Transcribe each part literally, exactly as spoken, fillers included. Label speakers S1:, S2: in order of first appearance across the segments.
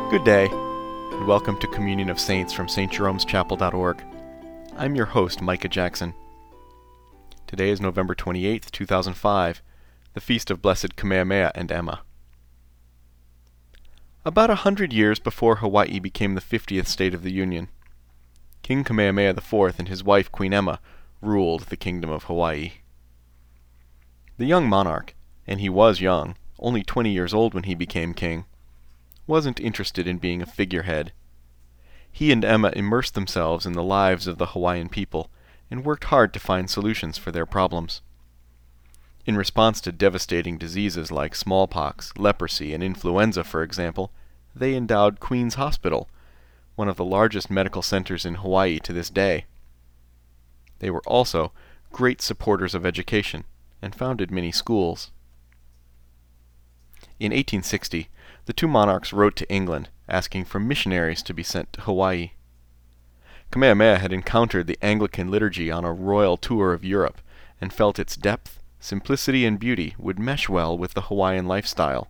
S1: Good day, and welcome to Communion of Saints from Saint Jerome's Chapel dot org. I'm your host, Micah Jackson. Today is November twenty-eighth, two thousand five, the feast of Blessed Kamehameha and Emma. About a hundred years before Hawaii became the fiftieth state of the Union, King Kamehameha the fourth and his wife Queen Emma ruled the Kingdom of Hawaii. The young monarch, and he was young, only twenty years old when he became king, wasn't interested in being a figurehead. He and Emma immersed themselves in the lives of the Hawaiian people and worked hard to find solutions for their problems. In response to devastating diseases like smallpox, leprosy, and influenza, for example, they endowed Queen's Hospital, one of the largest medical centers in Hawaii to this day. They were also great supporters of education and founded many schools. In eighteen sixty, the two monarchs wrote to England asking for missionaries to be sent to Hawaii. Kamehameha had encountered the Anglican liturgy on a royal tour of Europe and felt its depth, simplicity, and beauty would mesh well with the Hawaiian lifestyle.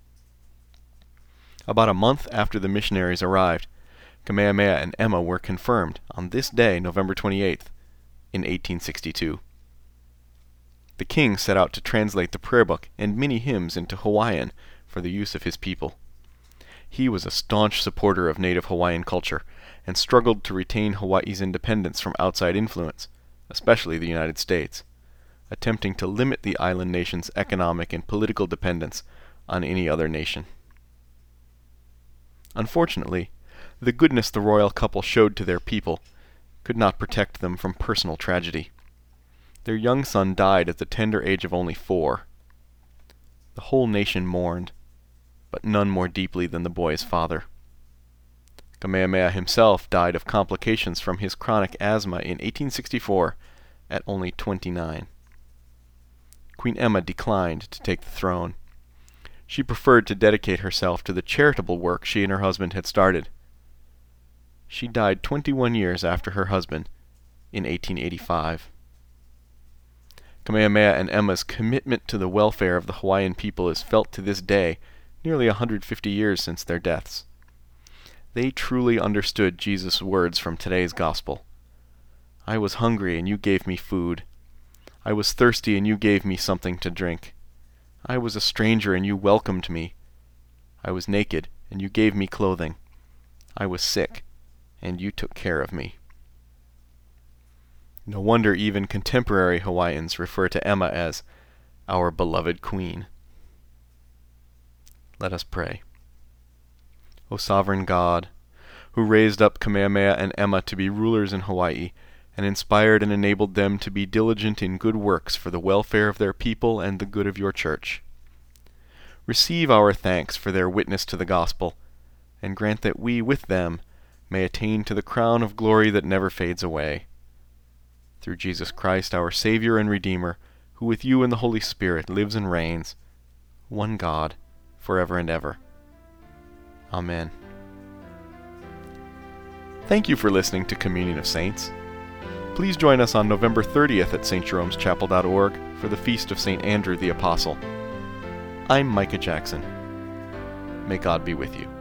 S1: About a month after the missionaries arrived, Kamehameha and Emma were confirmed on this day, November twenty-eighth, in eighteen sixty-two. The king set out to translate the prayer book and many hymns into Hawaiian for the use of his people. He was a staunch supporter of native Hawaiian culture and struggled to retain Hawaii's independence from outside influence, especially the United States, attempting to limit the island nation's economic and political dependence on any other nation. Unfortunately, the goodness the royal couple showed to their people could not protect them from personal tragedy. Their young son died at the tender age of only four. The whole nation mourned, but none more deeply than the boy's father. Kamehameha himself died of complications from his chronic asthma in eighteen sixty-four at only twenty-nine. Queen Emma declined to take the throne. She preferred to dedicate herself to the charitable work she and her husband had started. She died twenty-one years after her husband, in eighteen eighty-five. Kamehameha and Emma's commitment to the welfare of the Hawaiian people is felt to this day, nearly a hundred fifty years since their deaths. They truly understood Jesus' words from today's gospel. I was hungry and you gave me food. I was thirsty and you gave me something to drink. I was a stranger and you welcomed me. I was naked and you gave me clothing. I was sick and you took care of me. No wonder even contemporary Hawaiians refer to Emma as our beloved queen. Let us pray. O sovereign God, who raised up Kamehameha and Emma to be rulers in Hawaii, and inspired and enabled them to be diligent in good works for the welfare of their people and the good of your church, receive our thanks for their witness to the gospel, and grant that we with them may attain to the crown of glory that never fades away. Through Jesus Christ, our Savior and Redeemer, who with you and the Holy Spirit lives and reigns, one God, forever and ever. Amen. Thank you for listening to Communion of Saints. Please join us on November thirtieth at Saint Jerome's Chapel dot org for the Feast of Saint Andrew the Apostle. I'm Micah Jackson. May God be with you.